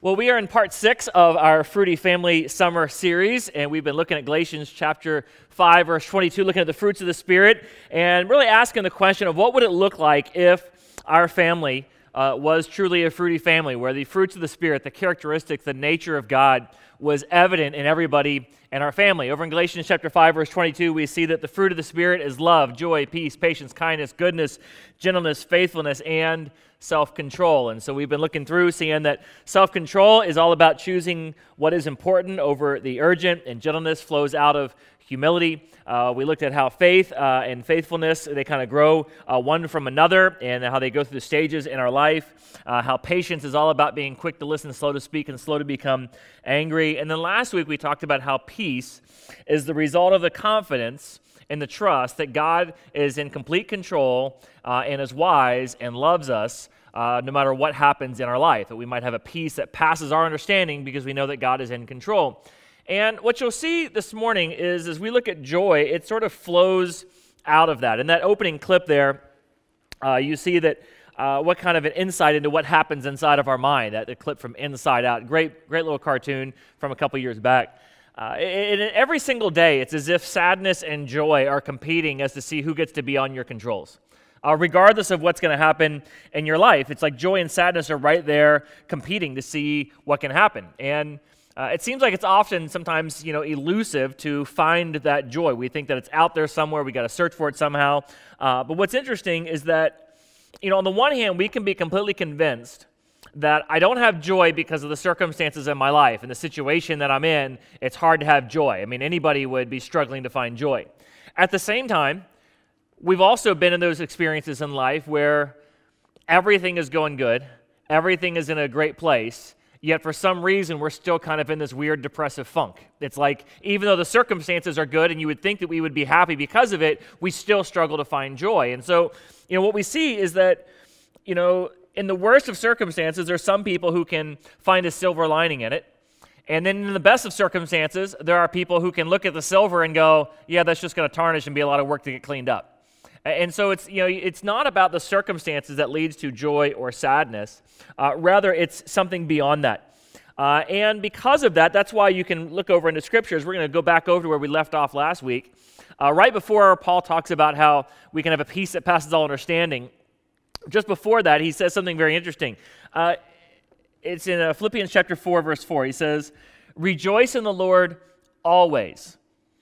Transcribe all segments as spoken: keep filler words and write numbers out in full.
Well, we are in part six of our Fruity Family Summer Series, and we've been looking at Galatians chapter five, verse twenty-two, looking at the fruits of the Spirit, and really asking the question of what would it look like if our family uh, was truly a fruity family, where the fruits of the Spirit, the characteristics, the nature of God was evident in everybody in our family. Over in Galatians chapter five, verse twenty-two, we see that the fruit of the Spirit is love, joy, peace, patience, kindness, goodness, gentleness, faithfulness, and self-control. And so we've been looking through, seeing that self-control is all about choosing what is important over the urgent, and gentleness flows out of humility. Uh, we looked at how faith uh, and faithfulness, they kind of grow uh, one from another, and how they go through the stages in our life. Uh, how patience is all about being quick to listen, slow to speak, and slow to become angry. And then last week we talked about how peace is the result of the confidence and the trust that God is in complete control uh, and is wise and loves us uh, no matter what happens in our life. That we might have a peace that passes our understanding because we know that God is in control. And what you'll see this morning is, as we look at joy, it sort of flows out of that. In that opening clip there, uh, you see that uh, what kind of an insight into what happens inside of our mind. That the clip from Inside Out, great, great little cartoon from a couple years back. Uh, and every single day, it's as if sadness and joy are competing as to see who gets to be on your controls. Uh, regardless of what's going to happen in your life, it's like joy and sadness are right there competing to see what can happen. And uh, it seems like it's often sometimes, you know, elusive to find that joy. We think that it's out there somewhere. We got to search for it somehow. Uh, but what's interesting is that, you know, on the one hand, we can be completely convinced that I don't have joy because of the circumstances in my life and the situation that I'm in. It's hard to have joy. I mean, anybody would be struggling to find joy. At the same time, we've also been in those experiences in life where everything is going good, everything is in a great place, yet for some reason we're still kind of in this weird depressive funk. It's like, even though the circumstances are good and you would think that we would be happy because of it, we still struggle to find joy. And so, you know, what we see is that, you know, in the worst of circumstances, there are some people who can find a silver lining in it. And then in the best of circumstances, there are people who can look at the silver and go, yeah, that's just going to tarnish and be a lot of work to get cleaned up. And so it's, you know, it's not about the circumstances that leads to joy or sadness. Uh, rather, it's something beyond that. Uh, and because of that, that's why you can look over into Scriptures. We're going to go back over to where we left off last week. Uh, right before Paul talks about how we can have a peace that passes all understanding, just before that, he says something very interesting. Uh, it's in uh, Philippians chapter four, verse four. He says, "Rejoice in the Lord always."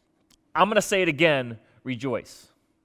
I'm going to say it again, rejoice.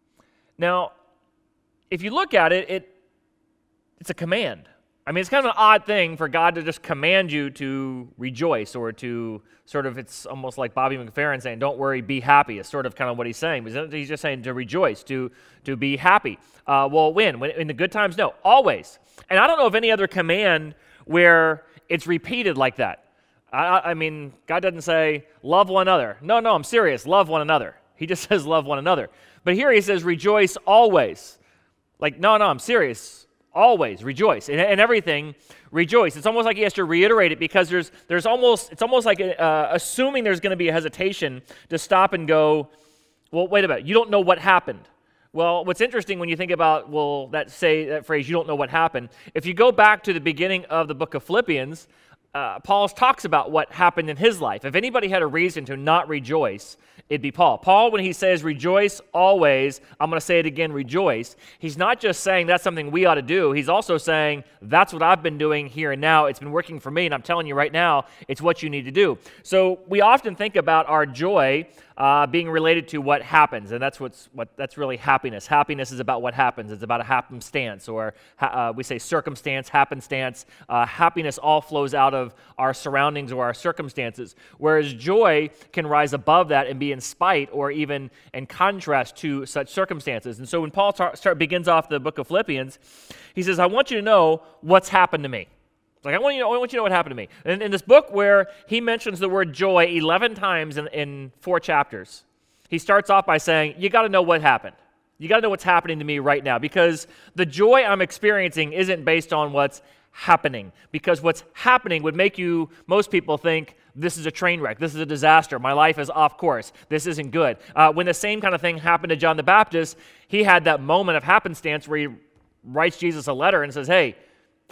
Now, if you look at it, it it's a command. I mean, it's kind of an odd thing for God to just command you to rejoice, or to sort of, it's almost like Bobby McFerrin saying, don't worry, be happy. It's sort of kind of what he's saying. He's just saying to rejoice, to, to be happy. Uh, well, when? when? In the good times? No, always. And I don't know of any other command where it's repeated like that. I, I mean, God doesn't say, love one another. No, no, I'm serious, love one another. He just says, love one another. But here he says, rejoice always. Like, no, no, I'm serious. Always rejoice. In, in everything, rejoice. It's almost like he has to reiterate it, because there's there's almost, it's almost like uh, assuming there's going to be a hesitation to stop and go, well, wait a minute, you don't know what happened. Well, what's interesting when you think about, well, that say that phrase, you don't know what happened. If you go back to the beginning of the book of Philippians, uh, Paul talks about what happened in his life. If anybody had a reason to not rejoice, it'd be Paul. Paul, when he says rejoice always, I'm going to say it again, rejoice, he's not just saying that's something we ought to do. He's also saying that's what I've been doing here and now. It's been working for me, and I'm telling you right now, it's what you need to do. So we often think about our joy uh, being related to what happens, and that's what's what that's really happiness. Happiness is about what happens. It's about a happenstance, or uh, we say circumstance, happenstance. Uh, happiness all flows out of our surroundings or our circumstances, whereas joy can rise above that and be in spite or even in contrast to such circumstances. And so when Paul tar- start, begins off the book of Philippians, he says, I want you to know what's happened to me. Like, I want you to know, I want you to know what happened to me. And in this book where he mentions the word joy eleven times in, in four chapters, he starts off by saying, you got to know what happened. You got to know what's happening to me right now, because the joy I'm experiencing isn't based on what's happening, because what's happening would make you, most people think, this is a train wreck, this is a disaster, my life is off course, this isn't good. Uh, when the same kind of thing happened to John the Baptist, he had that moment of happenstance where he writes Jesus a letter and says, hey,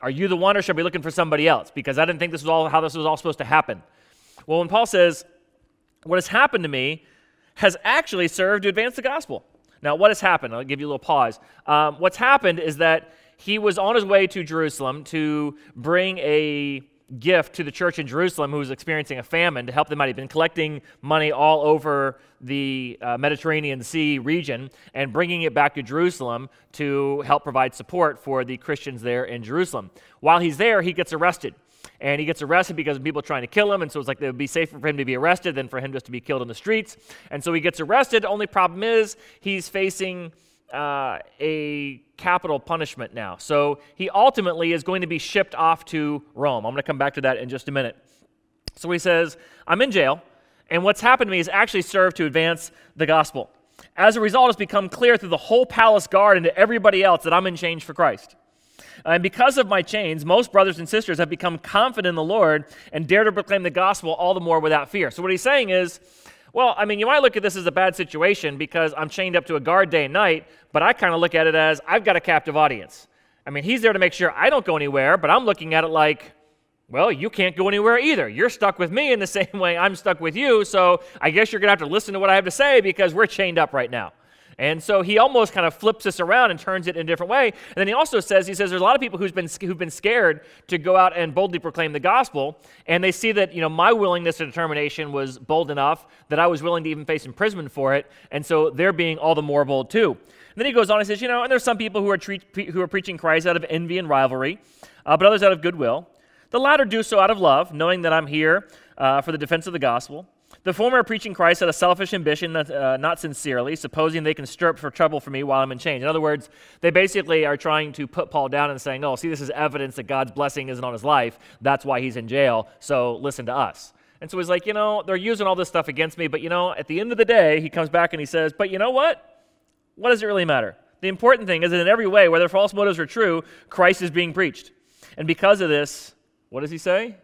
Are you the one, or should I be looking for somebody else? Because I didn't think this was all how this was all supposed to happen. Well, when Paul says, what has happened to me has actually served to advance the gospel. Now, what has happened? I'll give you a little pause. Um, what's happened is that he was on his way to Jerusalem to bring a gift to the church in Jerusalem who was experiencing a famine to help them out. He'd been collecting money all over the uh, Mediterranean Sea region and bringing it back to Jerusalem to help provide support for the Christians there in Jerusalem. While he's there, he gets arrested. And he gets arrested because of people trying to kill him, and so it's like it would be safer for him to be arrested than for him just to be killed in the streets. And so he gets arrested. The only problem is he's facing uh, a capital punishment now. So he ultimately is going to be shipped off to Rome. I'm going to come back to that in just a minute. So he says, I'm in jail, and what's happened to me has actually served to advance the gospel. As a result, it's become clear through the whole palace guard and to everybody else that I'm in chains for Christ. And because of my chains, most brothers and sisters have become confident in the Lord and dare to proclaim the gospel all the more without fear. So what he's saying is, well, I mean, you might look at this as a bad situation because I'm chained up to a guard day and night, but I kind of look at it as I've got a captive audience. I mean, he's there to make sure I don't go anywhere, but I'm looking at it like, well, you can't go anywhere either. You're stuck with me in the same way I'm stuck with you, so I guess you're going to have to listen to what I have to say because we're chained up right now. And so he almost kind of flips this around and turns it in a different way. And then he also says, he says, there's a lot of people who's been, who've been scared to go out and boldly proclaim the gospel, and they see that, you know, my willingness and determination was bold enough that I was willing to even face imprisonment for it, and so they're being all the more bold too. And then he goes on and says, you know, and there's some people who are, treat, who are preaching Christ out of envy and rivalry, uh, but others out of goodwill. The latter do so out of love, knowing that I'm here uh, for the defense of the gospel. The former are preaching Christ out of selfish ambition, uh, not sincerely, supposing they can stir up for trouble for me while I'm in chains. In other words, they basically are trying to put Paul down and saying, oh, see, this is evidence that God's blessing isn't on his life. That's why he's in jail, so listen to us. And so he's like, you know, they're using all this stuff against me, but, you know, at the end of the day, he comes back and he says, but you know what? What does it really matter? The important thing is that in every way, whether false motives are true, Christ is being preached. And because of this, what does he say?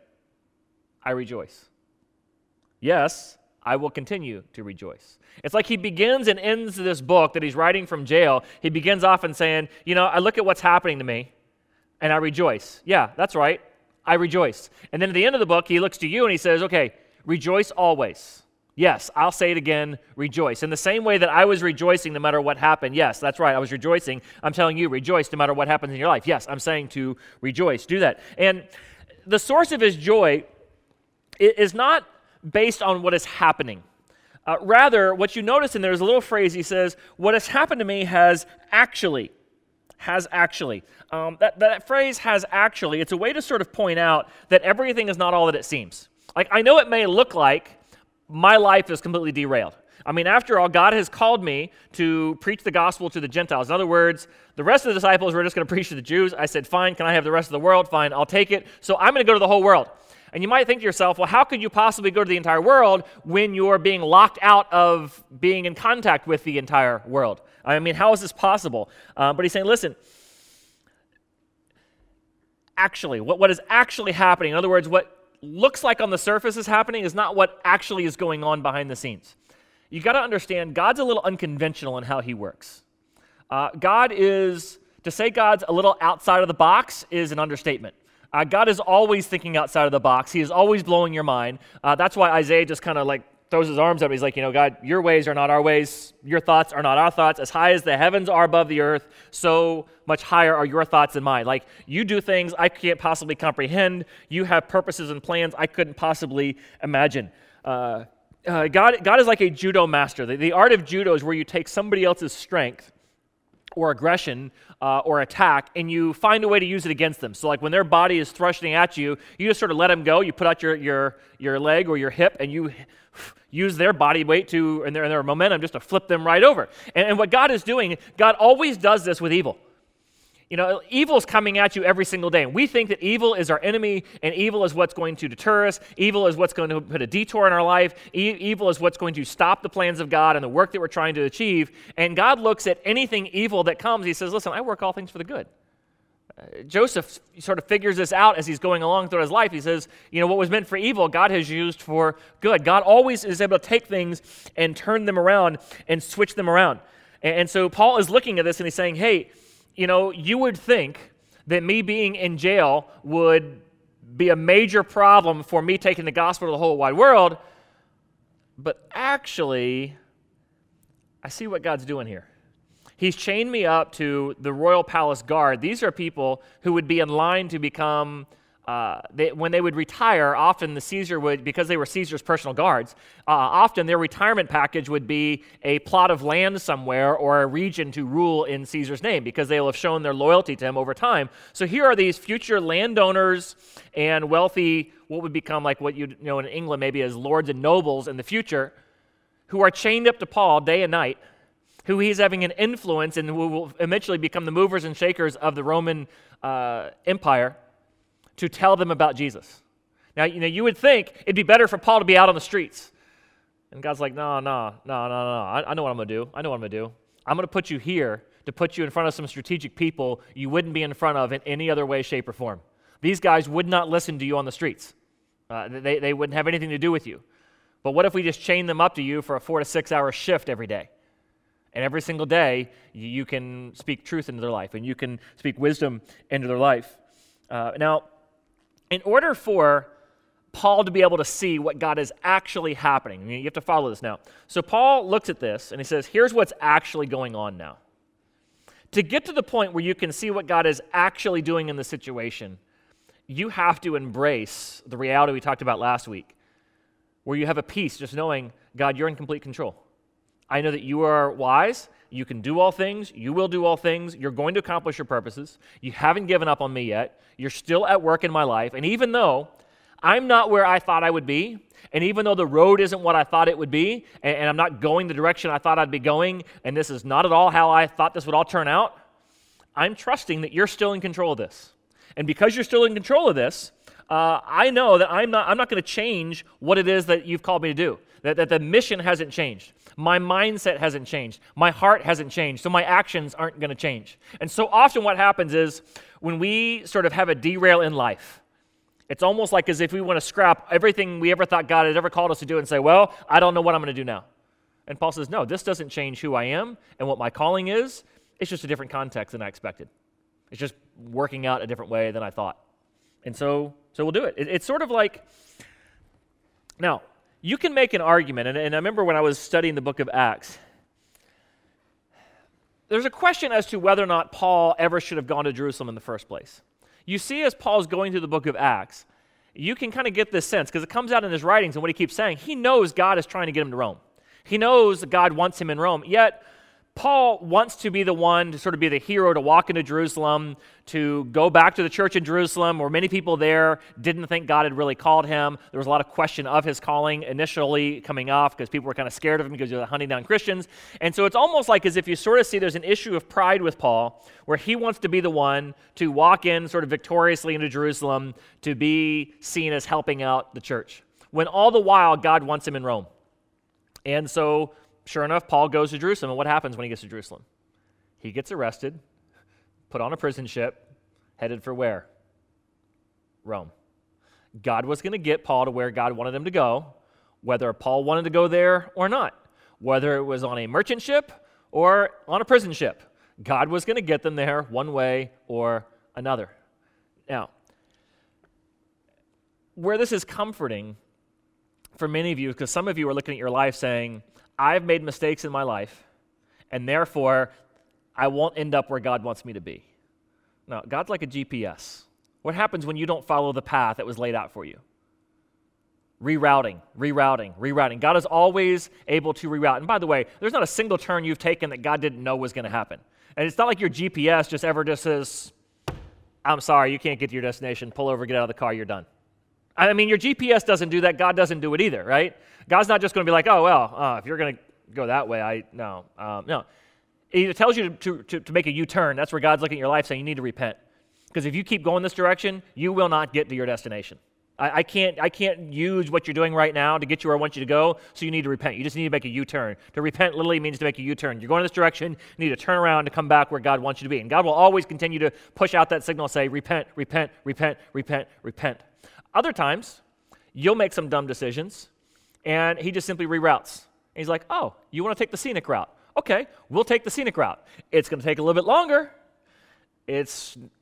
I rejoice. Yes, I will continue to rejoice. It's like he begins and ends this book that he's writing from jail. He begins off and saying, you know, I look at what's happening to me, and I rejoice. Yeah, that's right. I rejoice. And then at the end of the book, he looks to you and he says, okay, rejoice always. Yes, I'll say it again, rejoice. In the same way that I was rejoicing no matter what happened. Yes, that's right, I was rejoicing. I'm telling you, rejoice no matter what happens in your life. Yes, I'm saying to rejoice. Do that. And the source of his joy is not based on what is happening. Uh, rather, what you notice in there is a little phrase. He says, what has happened to me has actually, has actually. Um, that, that phrase has actually, it's a way to sort of point out that everything is not all that it seems. Like, I know it may look like my life is completely derailed. I mean, after all, God has called me to preach the gospel to the Gentiles. In other words, the rest of the disciples were just going to preach to the Jews. I said, fine, can I have the rest of the world? Fine, I'll take it. So I'm going to go to the whole world. And you might think to yourself, well, how could you possibly go to the entire world when you're being locked out of being in contact with the entire world? I mean, how is this possible? Uh, but he's saying, listen, actually, what, what is actually happening, in other words, what looks like on the surface is happening is not what actually is going on behind the scenes. You got to understand, God's a little unconventional in how he works. Uh, God is, to say God's a little outside of the box is an understatement. Uh, God is always thinking outside of the box. He is always blowing your mind. Uh, that's why Isaiah just kind of like throws his arms up. He's like, you know, God, your ways are not our ways. Your thoughts are not our thoughts. As high as the heavens are above the earth, so much higher are your thoughts than mine. Like, you do things I can't possibly comprehend. You have purposes and plans I couldn't possibly imagine. Uh, uh, God, God is like a judo master. The, the art of judo is where you take somebody else's strength or aggression uh, or attack, and you find a way to use it against them. So like when their body is thrusting at you, you just sort of let them go. You put out your your your leg or your hip, and you use their body weight to and their, and their momentum just to flip them right over. And, and what God is doing, God always does this with evil. You know, evil is coming at you every single day. And we think that evil is our enemy, and evil is what's going to deter us. Evil is what's going to put a detour in our life. E- evil is what's going to stop the plans of God and the work that we're trying to achieve. And God looks at anything evil that comes. He says, listen, I work all things for the good. Uh, Joseph sort of figures this out as he's going along through his life. He says, you know, what was meant for evil, God has used for good. God always is able to take things and turn them around and switch them around. And, and so Paul is looking at this and he's saying, hey, you know, you would think that me being in jail would be a major problem for me taking the gospel to the whole wide world. But actually, I see what God's doing here. He's chained me up to the royal palace guard. These are people who would be in line to become, uh, they, when they would retire, often the Caesar would, because they were Caesar's personal guards, uh, often their retirement package would be a plot of land somewhere or a region to rule in Caesar's name, because they will have shown their loyalty to him over time. So here are these future landowners and wealthy, what would become like what you know in England maybe as lords and nobles in the future, who are chained up to Paul day and night, who he's having an influence and who will eventually become the movers and shakers of the Roman uh, Empire, to tell them about Jesus. Now, you know, you would think it'd be better for Paul to be out on the streets. And God's like, no, no, no, no, no. I, I know what I'm going to do. I know what I'm going to do. I'm going to put you here to put you in front of some strategic people you wouldn't be in front of in any other way, shape, or form. These guys would not listen to you on the streets. Uh, they, they wouldn't have anything to do with you. But what if we just chain them up to you for a four to six hour shift every day? And every single day, you can speak truth into their life, and you can speak wisdom into their life. Uh, now, in order for Paul to be able to see what God is actually happening, you have to follow this now. So Paul looks at this, and he says, here's what's actually going on now. To get to the point where you can see what God is actually doing in the situation, you have to embrace the reality we talked about last week, where you have a peace just knowing, God, you're in complete control. I know that you are wise, you can do all things, you will do all things, you're going to accomplish your purposes, you haven't given up on me yet, you're still at work in my life, and even though I'm not where I thought I would be, and even though the road isn't what I thought it would be, and, and I'm not going the direction I thought I'd be going, and this is not at all how I thought this would all turn out, I'm trusting that you're still in control of this. And because you're still in control of this, uh, I know that I'm not, I'm not going to change what it is that you've called me to do, that, that the mission hasn't changed. My mindset hasn't changed. My heart hasn't changed. So my actions aren't going to change. And so often what happens is when we sort of have a derail in life, it's almost like as if we want to scrap everything we ever thought God had ever called us to do and say, well, I don't know what I'm going to do now. And Paul says, no, this doesn't change who I am and what my calling is. It's just a different context than I expected. It's just working out a different way than I thought. And so, so we'll do it. it it's sort of like, now, you can make an argument, and, and I remember when I was studying the book of Acts, there's a question as to whether or not Paul ever should have gone to Jerusalem in the first place. You see, as Paul's going through the book of Acts, you can kind of get this sense, because it comes out in his writings and what he keeps saying. He knows God is trying to get him to Rome. He knows that God wants him in Rome, yet Paul wants to be the one to sort of be the hero to walk into Jerusalem, to go back to the church in Jerusalem where many people there didn't think God had really called him. There was a lot of question of his calling initially coming off because people were kind of scared of him because he was hunting down Christians. And so it's almost like as if you sort of see there's an issue of pride with Paul where he wants to be the one to walk in sort of victoriously into Jerusalem to be seen as helping out the church, when all the while God wants him in Rome. And so sure enough, Paul goes to Jerusalem, and what happens when he gets to Jerusalem? He gets arrested, put on a prison ship, headed for where? Rome. God was going to get Paul to where God wanted him to go, whether Paul wanted to go there or not, whether it was on a merchant ship or on a prison ship. God was going to get them there one way or another. Now, where this is comforting for many of you, because some of you are looking at your life saying, I've made mistakes in my life, and therefore, I won't end up where God wants me to be. No, God's like a G P S. What happens when you don't follow the path that was laid out for you? Rerouting, rerouting, rerouting. God is always able to reroute. And by the way, there's not a single turn you've taken that God didn't know was going to happen. And it's not like your G P S just ever just says, I'm sorry, you can't get to your destination. Pull over, get out of the car, you're done. I mean, your G P S doesn't do that. God doesn't do it either, right? God's not just going to be like, oh, well, uh, if you're going to go that way, I, no. Um, no. It tells you to, to, to make a U-turn. That's where God's looking at your life saying you need to repent. Because if you keep going this direction, you will not get to your destination. I, I can't I can't use what you're doing right now to get you where I want you to go, so you need to repent. You just need to make a U-turn. To repent literally means to make a U-turn. You're going in this direction, you need to turn around to come back where God wants you to be. And God will always continue to push out that signal and say, repent, repent, repent, repent, repent. Other times, you'll make some dumb decisions, and he just simply reroutes. And he's like, oh, you want to take the scenic route? Okay, we'll take the scenic route. It's going to take a little bit longer. It's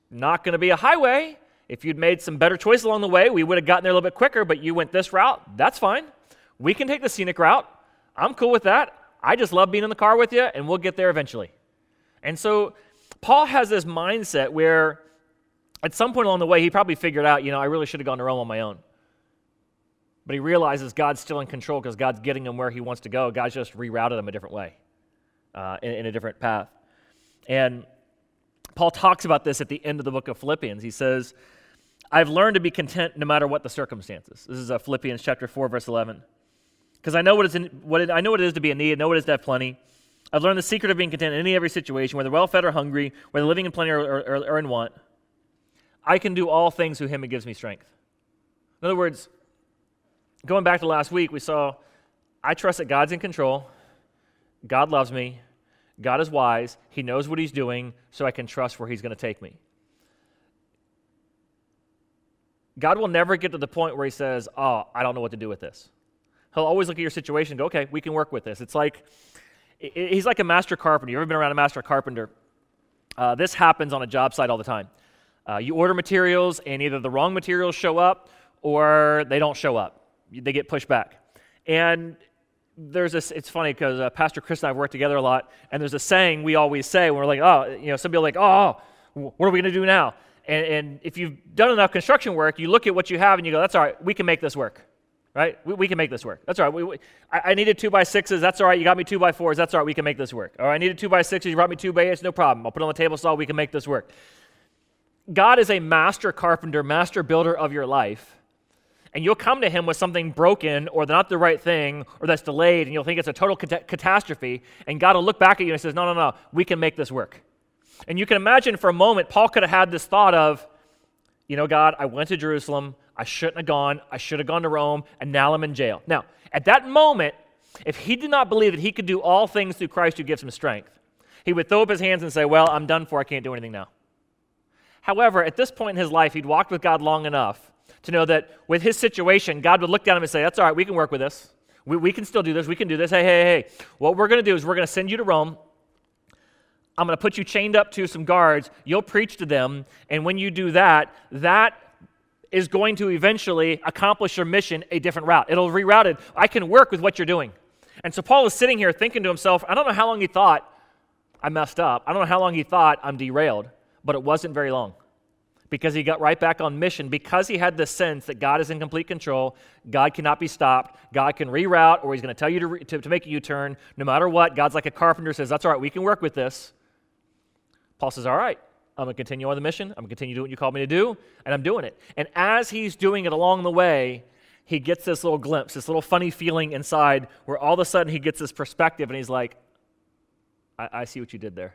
not going to be a highway. If you'd made some better choices along the way, we would have gotten there a little bit quicker, but you went this route. That's fine. We can take the scenic route. I'm cool with that. I just love being in the car with you, and we'll get there eventually. And so Paul has this mindset where at some point along the way, he probably figured out, you know, I really should have gone to Rome on my own. But he realizes God's still in control because God's getting him where he wants to go. God's just rerouted him a different way, uh, in, in a different path. And Paul talks about this at the end of the book of Philippians. He says, I've learned to be content no matter what the circumstances. This is uh, Philippians chapter four, verse eleven. Because I know what, it's in, what it, I know what it is to be in need, I know what it is to have plenty. I've learned the secret of being content in any every situation, whether well-fed or hungry, whether living in plenty or, or, or in want. I can do all things through him who gives me strength. In other words, going back to last week, we saw, I trust that God's in control, God loves me, God is wise, he knows what he's doing, so I can trust where he's going to take me. God will never get to the point where he says, oh, I don't know what to do with this. He'll always look at your situation and go, okay, we can work with this. It's like, he's like a master carpenter. You ever been around a master carpenter? Uh, this happens on a job site all the time. Uh, you order materials, and either the wrong materials show up, or they don't show up. They get pushed back. And there's this, it's funny because uh, Pastor Chris and I have worked together a lot, and there's a saying we always say when we're like, oh, you know, some people are like, oh, what are we going to do now? And, and if you've done enough construction work, you look at what you have and you go, that's all right, we can make this work. Right? We, we can make this work. That's all right. We, we, I, I needed two by sixes. That's all right. You got me two by fours. That's all right. We can make this work. All right. I needed two by sixes. You brought me two by eights. No problem. I'll put it on the table saw. We can make this work. God is a master carpenter, master builder of your life. And you'll come to him with something broken or not the right thing or that's delayed, and you'll think it's a total cat- catastrophe. And God will look back at you and says, no, no, no. We can make this work. And you can imagine for a moment, Paul could have had this thought of, you know, God, I went to Jerusalem. I shouldn't have gone. I should have gone to Rome, and now I'm in jail. Now, at that moment, if he did not believe that he could do all things through Christ who gives him strength, he would throw up his hands and say, well, I'm done for. I can't do anything now. However, at this point in his life, he'd walked with God long enough to know that with his situation, God would look down at him and say, that's all right, we can work with this. We, we can still do this. We can do this. Hey, hey, hey, what we're going to do is we're going to send you to Rome. I'm going to put you chained up to some guards. You'll preach to them, and when you do that, that is going to eventually accomplish your mission a different route. It'll reroute it. I can work with what you're doing. And so Paul is sitting here thinking to himself, I don't know how long he thought I messed up. I don't know how long he thought I'm derailed, but it wasn't very long because he got right back on mission because he had this sense that God is in complete control. God cannot be stopped. God can reroute, or he's going to tell you to, re- to, to make a U-turn. No matter what, God's like a carpenter, says, that's all right, we can work with this. Paul says, all right. I'm going to continue on the mission. I'm going to continue doing what you called me to do, and I'm doing it. And as he's doing it along the way, he gets this little glimpse, this little funny feeling inside where all of a sudden he gets this perspective, and he's like, I, I see what you did there.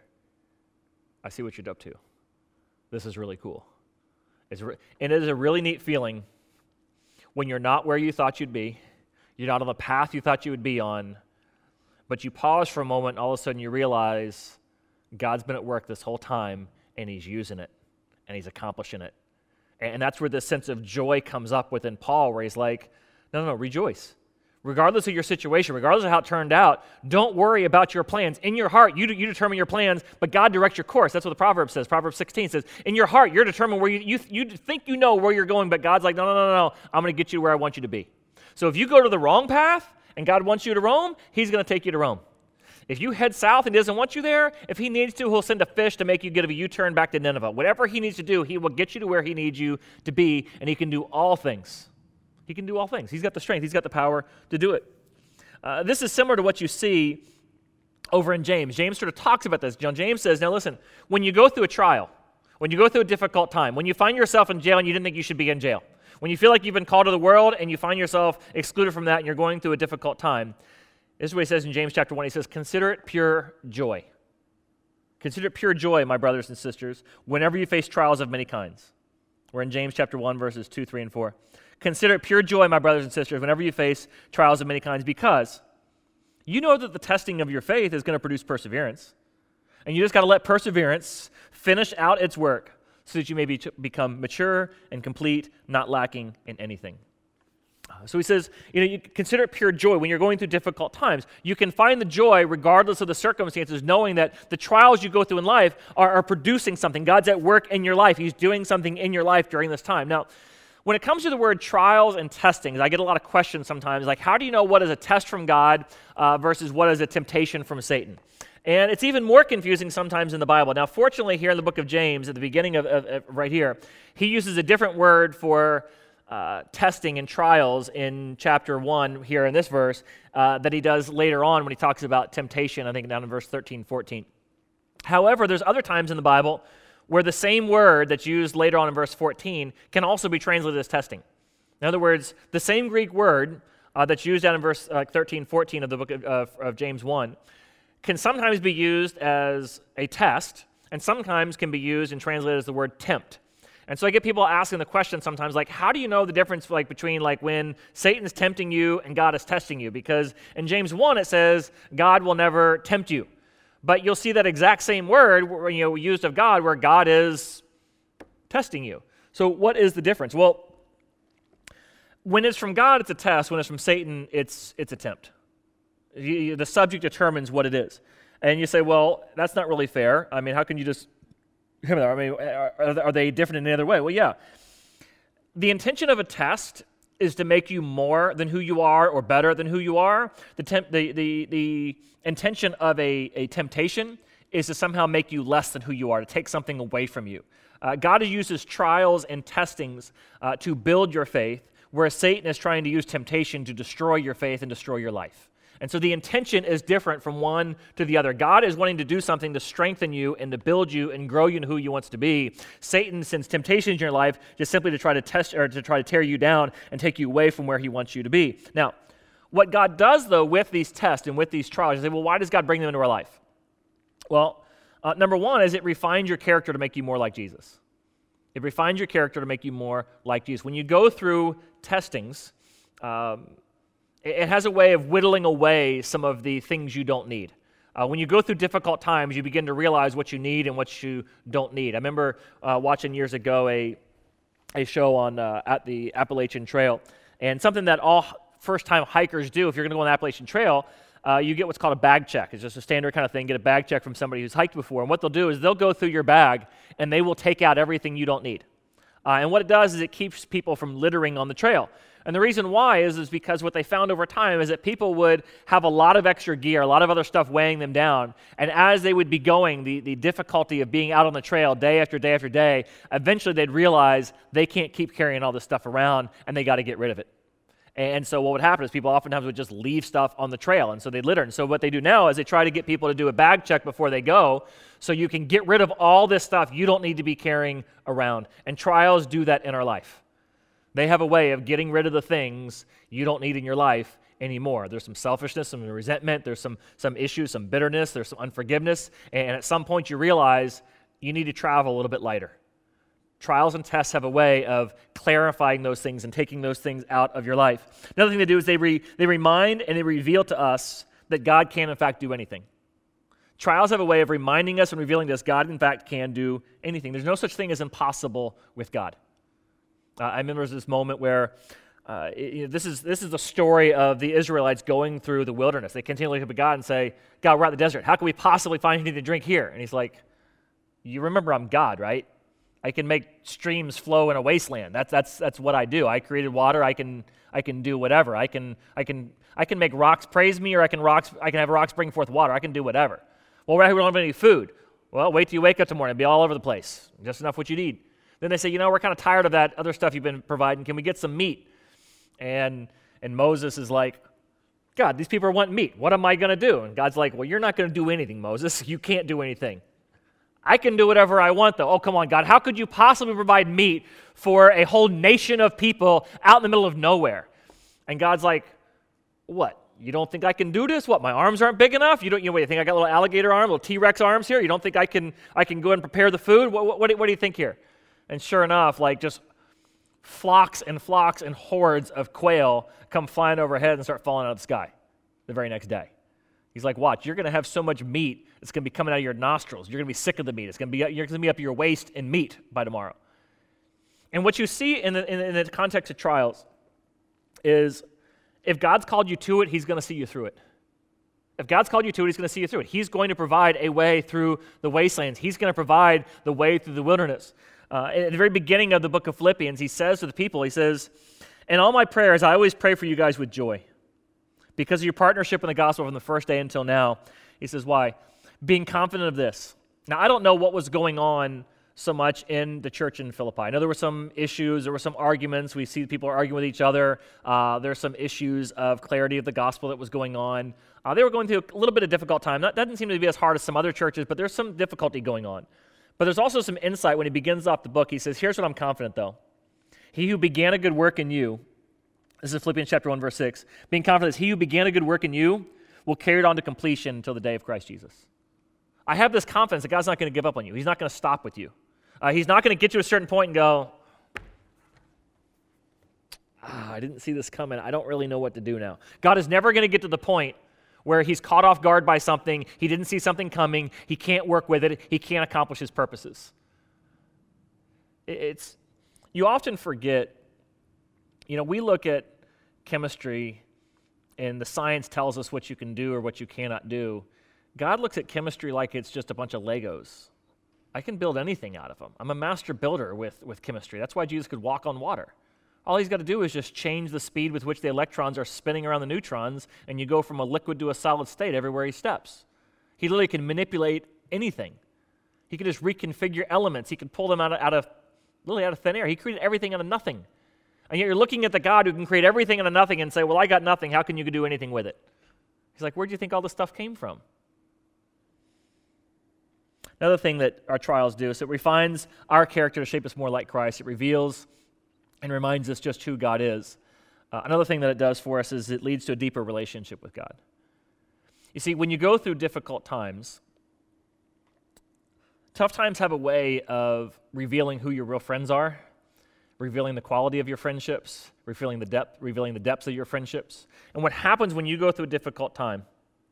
I see what you're up to. This is really cool. It's re- and it is a really neat feeling when you're not where you thought you'd be, you're not on the path you thought you would be on, but you pause for a moment, and all of a sudden you realize God's been at work this whole time, and he's using it, and he's accomplishing it. And that's where this sense of joy comes up within Paul, where he's like, no, no, no, rejoice. Regardless of your situation, regardless of how it turned out, don't worry about your plans. In your heart, you, you determine your plans, but God directs your course. That's what the Proverbs says. Proverbs sixteen says, in your heart, you're determined where you, you, you think you know where you're going, but God's like, no, no, no, no, no, I'm going to get you where I want you to be. So if you go to the wrong path, and God wants you to Rome, he's going to take you to Rome. If you head south and he doesn't want you there, if he needs to, he'll send a fish to make you get a U-turn back to Nineveh. Whatever he needs to do, he will get you to where he needs you to be, and he can do all things. He can do all things. He's got the strength. He's got the power to do it. Uh, this is similar to what you see over in James. James sort of talks about this. John James says, now listen, when you go through a trial, when you go through a difficult time, when you find yourself in jail and you didn't think you should be in jail, when you feel like you've been called to the world and you find yourself excluded from that and you're going through a difficult time, this is what he says in James chapter one. He says, consider it pure joy. Consider it pure joy, my brothers and sisters, whenever you face trials of many kinds. We're in James chapter one, verses two, three, and four. Consider it pure joy, my brothers and sisters, whenever you face trials of many kinds, because you know that the testing of your faith is going to produce perseverance. And you just got to let perseverance finish out its work so that you may be, become mature and complete, not lacking in anything. So he says, you know, you consider it pure joy when you're going through difficult times. You can find the joy regardless of the circumstances, knowing that the trials you go through in life are, are producing something. God's at work in your life. He's doing something in your life during this time. Now, when it comes to the word trials and testings, I get a lot of questions sometimes, like how do you know what is a test from God uh, versus what is a temptation from Satan? And it's even more confusing sometimes in the Bible. Now, fortunately, here in the book of James, at the beginning of, of, of right here, he uses a different word for Uh, testing and trials in chapter one here in this verse uh, that he does later on when he talks about temptation, I think down in verse thirteen, fourteen. However, there's other times in the Bible where the same word that's used later on in verse fourteen can also be translated as testing. In other words, the same Greek word uh, that's used down in verse uh, thirteen, fourteen of the book of, uh, of James one can sometimes be used as a test and sometimes can be used and translated as the word tempt. And so I get people asking the question sometimes, like, how do you know the difference like between like when Satan's tempting you and God is testing you? Because in James one it says God will never tempt you, but you'll see that exact same word, you know, used of God, where God is testing you. So what is the difference? Well, when it's from God, it's a test. When it's from Satan, it's it's a tempt. You, you, the subject determines what it is, and you say, well, that's not really fair. I mean, how can you just I mean, are, are they different in any other way? Well, yeah. The intention of a test is to make you more than who you are or better than who you are. The temp, the, the, the intention of a, a temptation is to somehow make you less than who you are, to take something away from you. Uh, God uses trials and testings uh, to build your faith, whereas Satan is trying to use temptation to destroy your faith and destroy your life. And so the intention is different from one to the other. God is wanting to do something to strengthen you and to build you and grow you in who he wants to be. Satan sends temptations in your life just simply to try to test or to try to tear you down and take you away from where he wants you to be. Now, what God does, though, with these tests and with these trials, you say, well, why does God bring them into our life? Well, uh, number one is it refines your character to make you more like Jesus. It refines your character to make you more like Jesus. When you go through testings, um, it has a way of whittling away some of the things you don't need. Uh, when you go through difficult times, you begin to realize what you need and what you don't need. I remember uh, watching years ago a, a show on uh, at the Appalachian Trail, and something that all first-time hikers do, if you're going to go on the Appalachian Trail, uh, you get what's called a bag check. It's just a standard kind of thing, get a bag check from somebody who's hiked before, and what they'll do is they'll go through your bag, and they will take out everything you don't need. Uh, and what it does is it keeps people from littering on the trail. And the reason why is, is because what they found over time is that people would have a lot of extra gear, a lot of other stuff weighing them down, and as they would be going, the, the difficulty of being out on the trail day after day after day, eventually they'd realize they can't keep carrying all this stuff around, and they got to get rid of it. And so what would happen is people oftentimes would just leave stuff on the trail, and so they litter. And so what they do now is they try to get people to do a bag check before they go, so you can get rid of all this stuff you don't need to be carrying around. And trials do that in our life. They have a way of getting rid of the things you don't need in your life anymore. There's some selfishness, some resentment, there's some, some issues, some bitterness, there's some unforgiveness, and at some point you realize you need to travel a little bit lighter. Trials and tests have a way of clarifying those things and taking those things out of your life. Another thing they do is they, re, they remind and they reveal to us that God can, in fact, do anything. Trials have a way of reminding us and revealing to us God, in fact, can do anything. There's no such thing as impossible with God. Uh, I remember this moment where uh, it, you know, this is this is the story of the Israelites going through the wilderness. They continually look up at God and say, God, we're out in the desert. How can we possibly find anything to drink here? And he's like, you remember I'm God, right? I can make streams flow in a wasteland. That's that's that's what I do. I created water. I can I can do whatever. I can I can I can make rocks praise me, or I can rocks I can have rocks bring forth water. I can do whatever. Well, we don't have any food. Well, wait till you wake up tomorrow. It'll be all over the place. Just enough what you need. Then they say, you know, we're kind of tired of that other stuff you've been providing. Can we get some meat? And and Moses is like, God, these people are wanting meat. What am I going to do? And God's like, well, you're not going to do anything, Moses. You can't do anything. I can do whatever I want, though. Oh, come on, God. How could you possibly provide meat for a whole nation of people out in the middle of nowhere? And God's like, what? You don't think I can do this? What, my arms aren't big enough? You don't. You know, what, you think I got little alligator arms, little T-Rex arms here? You don't think I can I can go and prepare the food? What, what, what, do, what do you think here? And sure enough, like just flocks and flocks and hordes of quail come flying overhead and start falling out of the sky the very next day. He's like, watch, you're going to have so much meat, it's going to be coming out of your nostrils. You're going to be sick of the meat. It's going to be, you're going to be up your waist in meat by tomorrow. And what you see in the, in, in the context of trials is if God's called you to it, he's going to see you through it. If God's called you to it, he's going to see you through it. He's going to provide a way through the wastelands. He's going to provide the way through the wilderness. Uh, at the very beginning of the book of Philippians, he says to the people, he says, "In all my prayers, I always pray for you guys with joy because of your partnership in the gospel from the first day until now." He says, why? "Being confident of this." Now, I don't know what was going on so much in the church in Philippi. I know there were some issues, there were some arguments. We see people arguing with each other. Uh, there are some issues of clarity of the gospel that was going on. Uh, they were going through a little bit of difficult time. That doesn't seem to be as hard as some other churches, but there's some difficulty going on. But there's also some insight when he begins off the book. He says, here's what I'm confident, though. "He who began a good work in you," this is Philippians chapter one, verse six, "being confident is he who began a good work in you will carry it on to completion until the day of Christ Jesus." I have this confidence that God's not going to give up on you. He's not going to stop with you. Uh, he's not going to get to a certain point and go, ah, I didn't see this coming. I don't really know what to do now. God is never going to get to the point where he's caught off guard by something, he didn't see something coming, he can't work with it, he can't accomplish his purposes. It's, you often forget, you know, we look at chemistry and the science tells us what you can do or what you cannot do. God looks at chemistry like it's just a bunch of Legos. I can build anything out of them. I'm a master builder with, with chemistry. That's why Jesus could walk on water. All he's got to do is just change the speed with which the electrons are spinning around the neutrons, and you go from a liquid to a solid state everywhere he steps. He literally can manipulate anything. He can just reconfigure elements. He can pull them out of, out of literally out of thin air. He created everything out of nothing. And yet you're looking at the God who can create everything out of nothing and say, well, I got nothing. How can you do anything with it? He's like, where do you think all this stuff came from? Another thing that our trials do is it refines our character to shape us more like Christ. It reveals and reminds us just who God is. Uh, another thing that it does for us is it leads to a deeper relationship with God. You see, when you go through difficult times, tough times have a way of revealing who your real friends are, revealing the quality of your friendships, revealing the depth, revealing the depths of your friendships. And what happens when you go through a difficult time,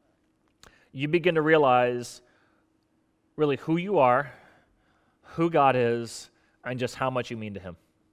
you begin to realize really who you are, who God is, and just how much you mean to him.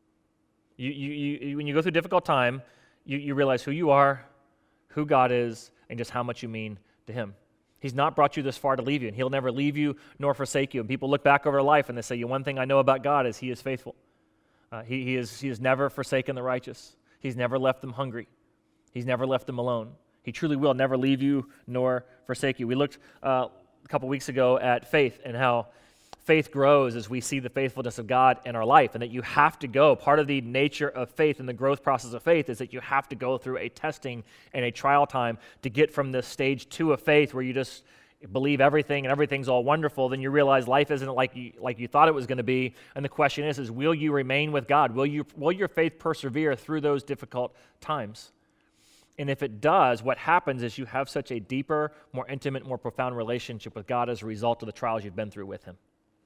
You, you, you, when you go through a difficult time, you, you realize who you are, who God is, and just how much you mean to him. He's not brought you this far to leave you, and he'll never leave you nor forsake you. And people look back over their life and they say, one thing I know about God is he is faithful. Uh, he, he, is, he has never forsaken the righteous. He's never left them hungry. He's never left them alone. He truly will never leave you nor forsake you. We looked uh, a couple weeks ago at faith and how faith grows as we see the faithfulness of God in our life, and that you have to go. Part of the nature of faith and the growth process of faith is that you have to go through a testing and a trial time to get from this stage to a faith where you just believe everything and everything's all wonderful. Then you realize life isn't like you, like you thought it was going to be, and the question is, is will you remain with God? Will you, will your faith persevere through those difficult times? And if it does, what happens is you have such a deeper, more intimate, more profound relationship with God as a result of the trials you've been through with him.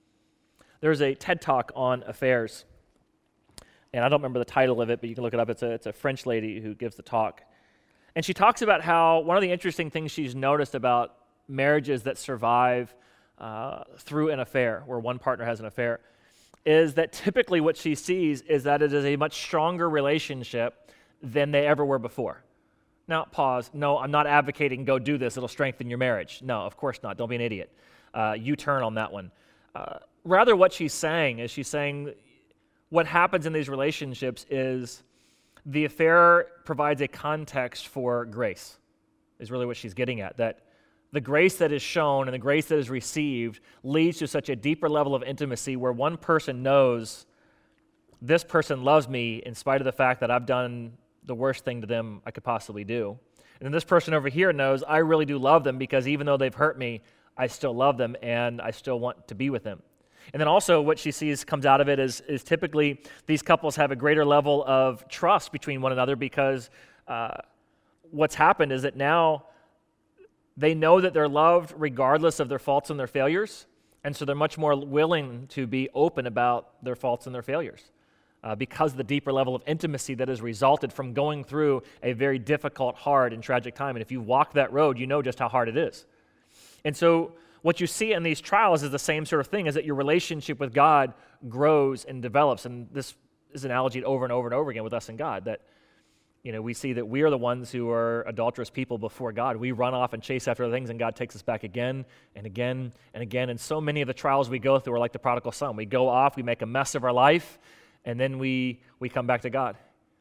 There's a TED Talk on affairs, and I don't remember the title of it, but you can look it up. It's a, it's a French lady who gives the talk. And she talks about how one of the interesting things she's noticed about marriages that survive uh, through an affair, where one partner has an affair, is that typically what she sees is that it is a much stronger relationship than they ever were before. Now, pause. No, I'm not advocating go do this. It'll strengthen your marriage. No, of course not. Don't be an idiot. Uh, you turn on that one. Uh, rather, what she's saying is she's saying what happens in these relationships is the affair provides a context for grace, is really what she's getting at. That the grace that is shown and the grace that is received leads to such a deeper level of intimacy where one person knows this person loves me in spite of the fact that I've done the worst thing to them I could possibly do. And then this person over here knows I really do love them because even though they've hurt me, I still love them and I still want to be with them. And then also what she sees comes out of it is, is typically these couples have a greater level of trust between one another because uh, what's happened is that now they know that they're loved regardless of their faults and their failures, and so they're much more willing to be open about their faults and their failures. Uh, because of the deeper level of intimacy that has resulted from going through a very difficult, hard, and tragic time. And if you walk that road, you know just how hard it is. And so what you see in these trials is the same sort of thing, is that your relationship with God grows and develops. And this is an analogy over and over and over again with us and God, that You know, we see that we are the ones who are adulterous people before God. We run off and chase after other things, and God takes us back again and again and again. And so many of the trials we go through are like the prodigal son. We go off, we make a mess of our life, and then we we come back to God.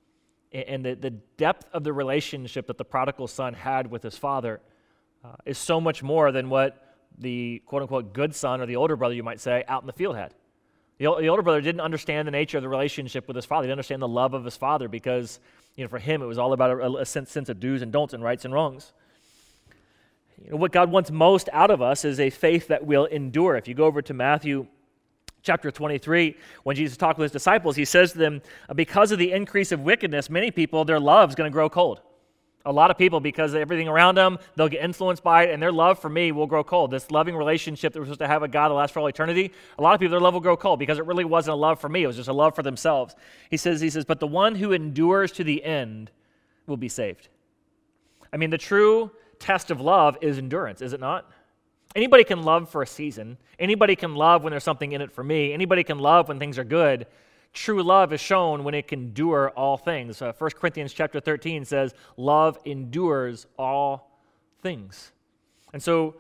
And the, the depth of the relationship that the prodigal son had with his father uh, is so much more than what the quote-unquote good son, or the older brother, you might say, out in the field had. The, the older brother didn't understand the nature of the relationship with his father. He didn't understand the love of his father because, you know, for him it was all about a, a sense, sense of do's and don'ts and rights and wrongs. You know, what God wants most out of us is a faith that will endure. If you go over to Matthew chapter twenty-three, when Jesus talked with his disciples, he says to them, because of the increase of wickedness, many people, their love is going to grow cold. A lot of people, because of everything around them, they'll get influenced by it, and their love for me will grow cold. This loving relationship that we're supposed to have with God that lasts for all eternity, a lot of people, their love will grow cold because it really wasn't a love for me. It was just a love for themselves. He says, he says, but the one who endures to the end will be saved. I mean, the true test of love is endurance, is it not? Anybody can love for a season. Anybody can love when there's something in it for me. Anybody can love when things are good. True love is shown when it can endure all things. Uh, First Corinthians chapter thirteen says, love endures all things. And so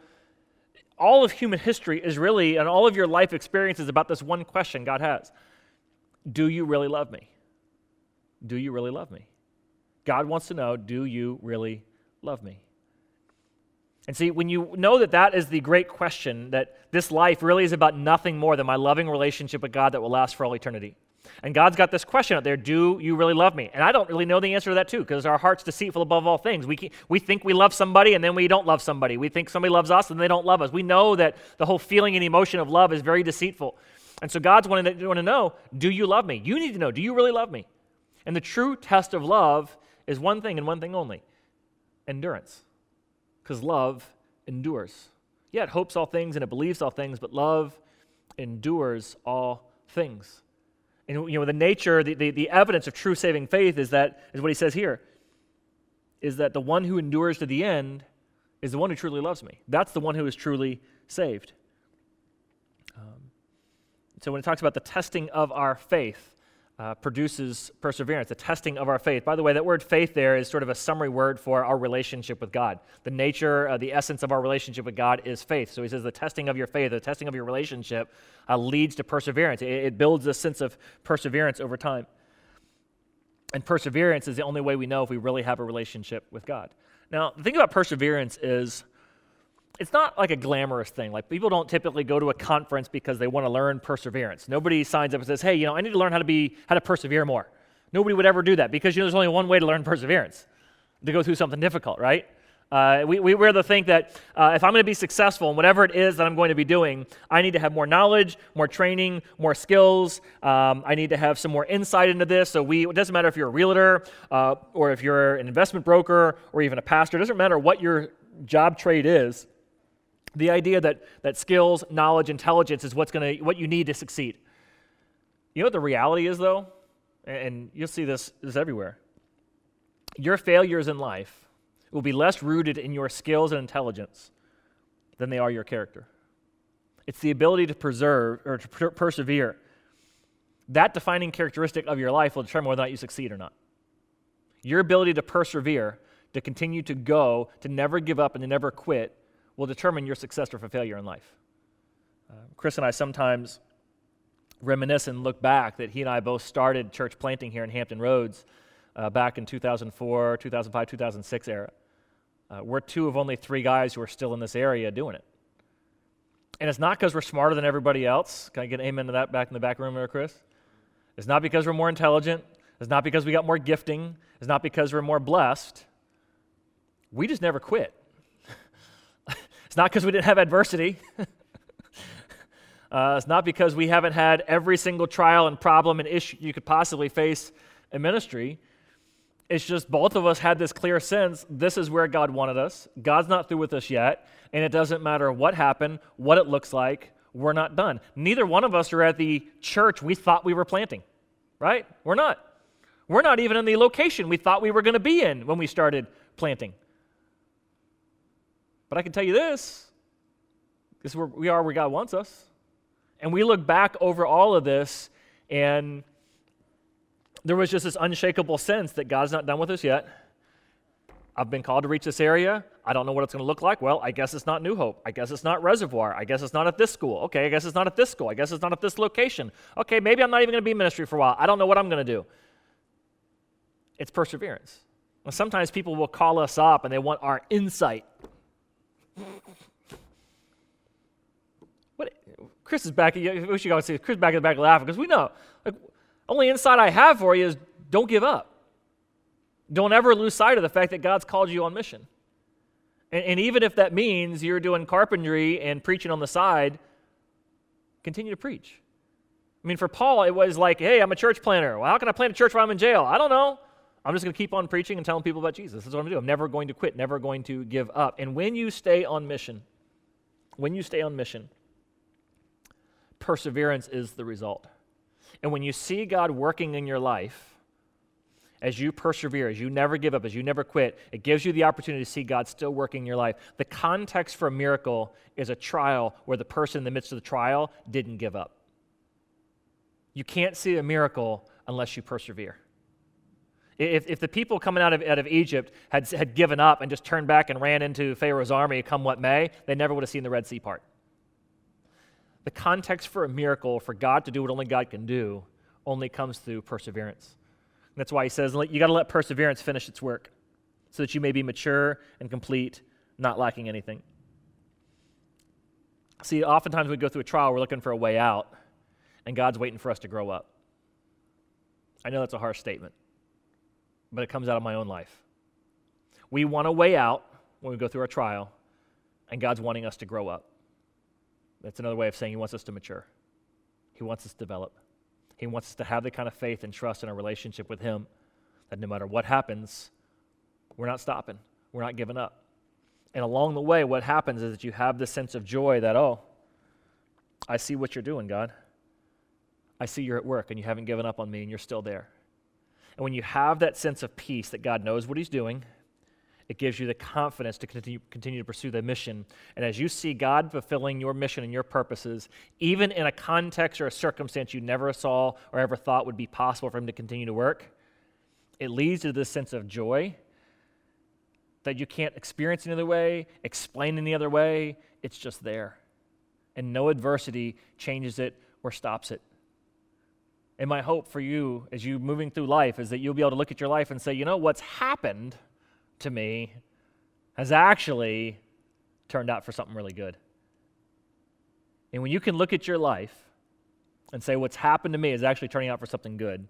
all of human history is really, and all of your life experiences about this one question God has. Do you really love me? Do you really love me? God wants to know, do you really love me? And see, when you know that that is the great question, that this life really is about nothing more than my loving relationship with God that will last for all eternity. And God's got this question out there, do you really love me? And I don't really know the answer to that too, because our heart's deceitful above all things. We can, we think we love somebody and then we don't love somebody. We think somebody loves us and they don't love us. We know that the whole feeling and emotion of love is very deceitful. And so God's wanting to, wanting to know, do you love me? You need to know, do you really love me? And the true test of love is one thing and one thing only, endurance. Because love endures. Yeah, it hopes all things and it believes all things, but love endures all things. And you know, the nature, the, the, the evidence of true saving faith is that, is what he says here, is that the one who endures to the end is the one who truly loves me. That's the one who is truly saved. Um, so when it talks about the testing of our faith, Uh, produces perseverance, the testing of our faith. By the way, that word faith there is sort of a summary word for our relationship with God. The nature, uh, the essence of our relationship with God is faith. So he says the testing of your faith, the testing of your relationship uh, leads to perseverance. It, it builds a sense of perseverance over time. And perseverance is the only way we know if we really have a relationship with God. Now, the thing about perseverance is it's not like a glamorous thing. Like, people don't typically go to a conference because they want to learn perseverance. Nobody signs up and says, hey, you know, I need to learn how to be, how to persevere more. Nobody would ever do that because, you know, there's only one way to learn perseverance, to go through something difficult, right? Uh, we, we rather think that uh, if I'm going to be successful in whatever it is that I'm going to be doing, I need to have more knowledge, more training, more skills. Um, I need to have some more insight into this. So we, it doesn't matter if you're a realtor uh, or if you're an investment broker or even a pastor. It doesn't matter what your job trade is. The idea that, that skills, knowledge, intelligence is what's gonna what you need to succeed. You know what the reality is, though? And you'll see this, this everywhere. Your failures in life will be less rooted in your skills and intelligence than they are your character. It's the ability to preserve or to per- persevere. That defining characteristic of your life will determine whether or not you succeed or not. Your ability to persevere, to continue to go, to never give up and to never quit, will determine your success or failure in life. Uh, Chris and I sometimes reminisce and look back that he and I both started church planting here in Hampton Roads uh, back in two thousand four, two thousand five, two thousand six era. Uh, we're two of only three guys who are still in this area doing it. And it's not because we're smarter than everybody else. Can I get an amen to that back in the back room there, Chris? It's not because we're more intelligent. It's not because we got more gifting. It's not because we're more blessed. We just never quit. It's not because we didn't have adversity. uh, it's not because we haven't had every single trial and problem and issue you could possibly face in ministry. It's just both of us had this clear sense, this is where God wanted us. God's not through with us yet, and it doesn't matter what happened, what it looks like, we're not done. Neither one of us are at the church we thought we were planting, right? We're not. We're not even in the location we thought we were going to be in when we started planting. But I can tell you this, this is where we are where God wants us. And we look back over all of this, and there was just this unshakable sense that God's not done with us yet. I've been called to reach this area. I don't know what it's going to look like. Well, I guess it's not New Hope. I guess it's not Reservoir. I guess it's not at this school. Okay, I guess it's not at this school. I guess it's not at this location. Okay, maybe I'm not even going to be in ministry for a while. I don't know what I'm going to do. It's perseverance. Well, sometimes people will call us up and they want our insight. What? Chris is back. I wish you guys see Chris back in the back laughing because we know. Like, only insight I have for you is don't give up. Don't ever lose sight of the fact that God's called you on mission. And, and even if that means you're doing carpentry and preaching on the side, continue to preach. I mean, for Paul, it was like, hey, I'm a church planner. Well, how can I plant a church while I'm in jail? I don't know. I'm just going to keep on preaching and telling people about Jesus. That's what I'm going to do. I'm never going to quit, never going to give up. And when you stay on mission, when you stay on mission, perseverance is the result. And when you see God working in your life, as you persevere, as you never give up, as you never quit, it gives you the opportunity to see God still working in your life. The context for a miracle is a trial where the person in the midst of the trial didn't give up. You can't see a miracle unless you persevere. If, if the people coming out of, out of Egypt had, had given up and just turned back and ran into Pharaoh's army, come what may, they never would have seen the Red Sea part. The context for a miracle, for God to do what only God can do, only comes through perseverance. And that's why he says you got to let perseverance finish its work so that you may be mature and complete, not lacking anything. See, oftentimes when we go through a trial, we're looking for a way out, and God's waiting for us to grow up. I know that's a harsh statement, but it comes out of my own life. We want a way out when we go through our trial, and God's wanting us to grow up. That's another way of saying he wants us to mature. He wants us to develop. He wants us to have the kind of faith and trust in our relationship with him that no matter what happens, we're not stopping. We're not giving up. And along the way, what happens is that you have this sense of joy that, oh, I see what you're doing, God. I see you're at work and you haven't given up on me and you're still there. And when you have that sense of peace that God knows what he's doing, it gives you the confidence to continue, continue to pursue the mission. And as you see God fulfilling your mission and your purposes, even in a context or a circumstance you never saw or ever thought would be possible for him to continue to work, it leads to this sense of joy that you can't experience any other way, explain any other way. It's just there. And no adversity changes it or stops it. And my hope for you as you're moving through life is that you'll be able to look at your life and say, you know, what's happened to me has actually turned out for something really good. And when you can look at your life and say what's happened to me is actually turning out for something good,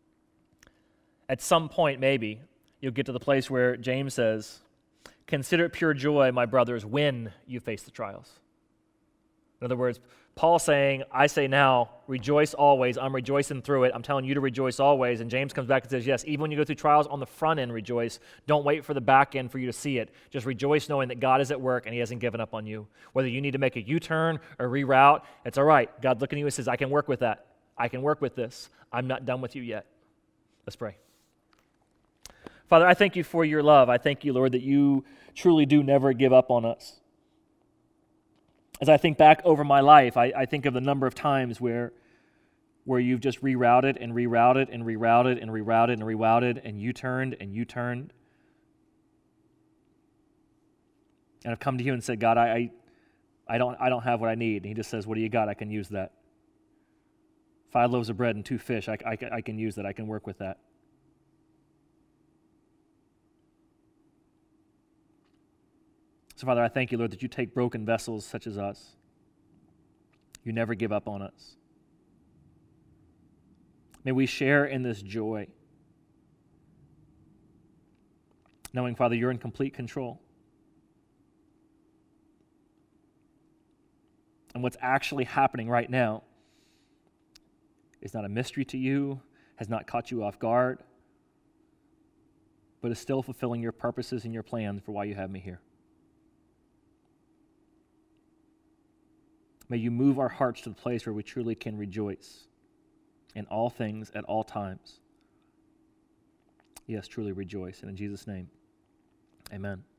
at some point maybe you'll get to the place where James says, consider it pure joy, my brothers, when you face the trials. In other words, Paul saying, I say now, rejoice always. I'm rejoicing through it. I'm telling you to rejoice always. And James comes back and says, yes, even when you go through trials on the front end, rejoice. Don't wait for the back end for you to see it. Just rejoice knowing that God is at work and he hasn't given up on you. Whether you need to make a U-turn or reroute, it's all right. God looking at you and says, I can work with that. I can work with this. I'm not done with you yet. Let's pray. Father, I thank you for your love. I thank you, Lord, that you truly do never give up on us. As I think back over my life, I, I think of the number of times where, where you've just rerouted and rerouted and rerouted and rerouted and rerouted and U-turned and U-turned. And I've come to you and said, God, I, I, I, don't, I don't have what I need. And he just says, what do you got? I can use that. Five loaves of bread and two fish, I, I, I can use that. I can work with that. So, Father, I thank you, Lord, that you take broken vessels such as us. You never give up on us. May we share in this joy, knowing, Father, you're in complete control. And what's actually happening right now is not a mystery to you, has not caught you off guard, but is still fulfilling your purposes and your plans for why you have me here. May you move our hearts to the place where we truly can rejoice in all things at all times. Yes, truly rejoice. And in Jesus' name, amen.